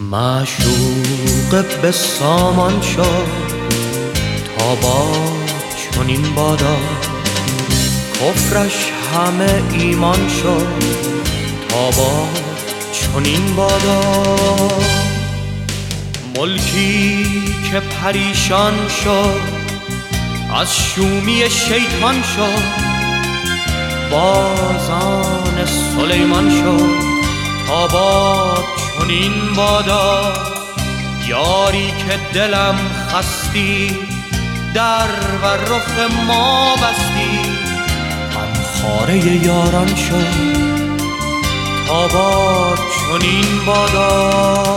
معشوق به سامان شد تا با چنین بادا، کفرش همه ایمان شد تا با چنین بادا. ملکی که پریشان شد از شومی شیطان شد، بازان سلیمان شد تا با چنین بادا. یاری که دلم خستی در و رخ ما بستی، غمخواره یاران شد تا با چنین بادا.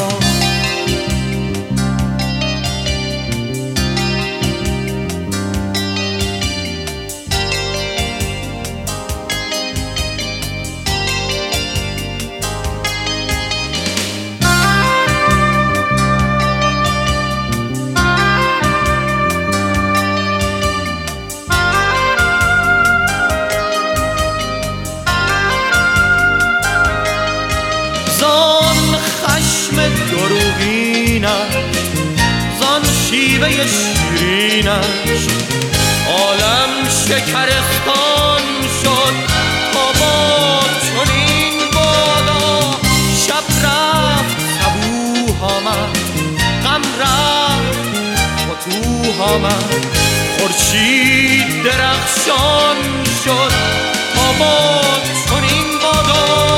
زان خشم دروغینش، زان شیوه شیرینش، عالم شکرستان شد تا با چنین بادا. شب رفت صبوح آمد، غم رفت فتوح آمد، خورشید درخشان شد تا با چنین بادا.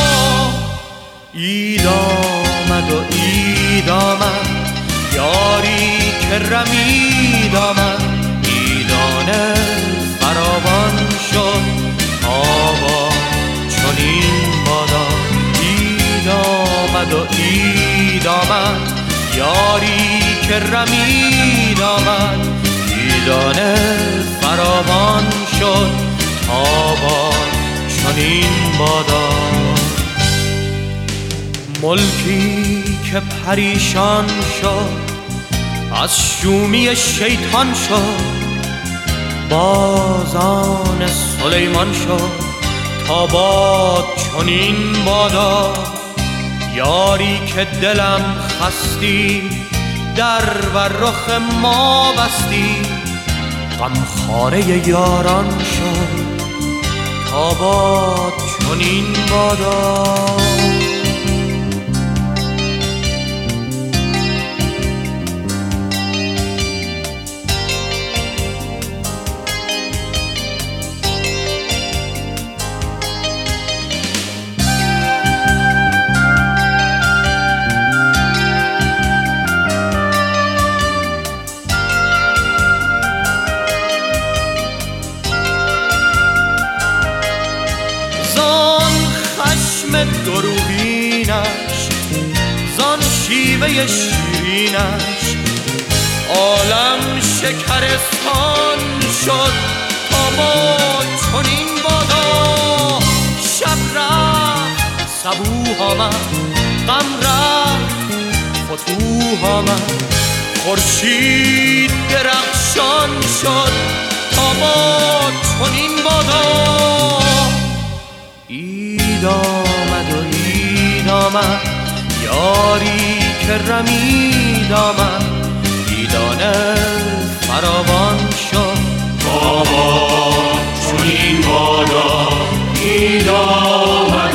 عید آمد و عید آمد، یاری که رمید آمد، عیدانه فراوان شد تا با چنین بادا. عید آمد و عید آمد، یاری که رمید آمد، عیدانه فراوان شد تا با چنین بادا. ملکی که پریشان شد از شومی شیطان شد، بازان سلیمان شد تا با چنین بادا. یاری که دلم خستی در و رخ ما بستی، غمخواره یاران شد تا با چنین بادا. دروغینش، زان شیوه شیرینش، عالم شکرستان شد تا با چنین بادا. شب رفت صبوح آمد، غم رفت فتوح آمد، خورشید درخشان شد تا با چنین بادا. عید آمد و عید آمد، یاری که رمید آمد، عیدانه فراوان شد تا با چنین بادا. عید آمد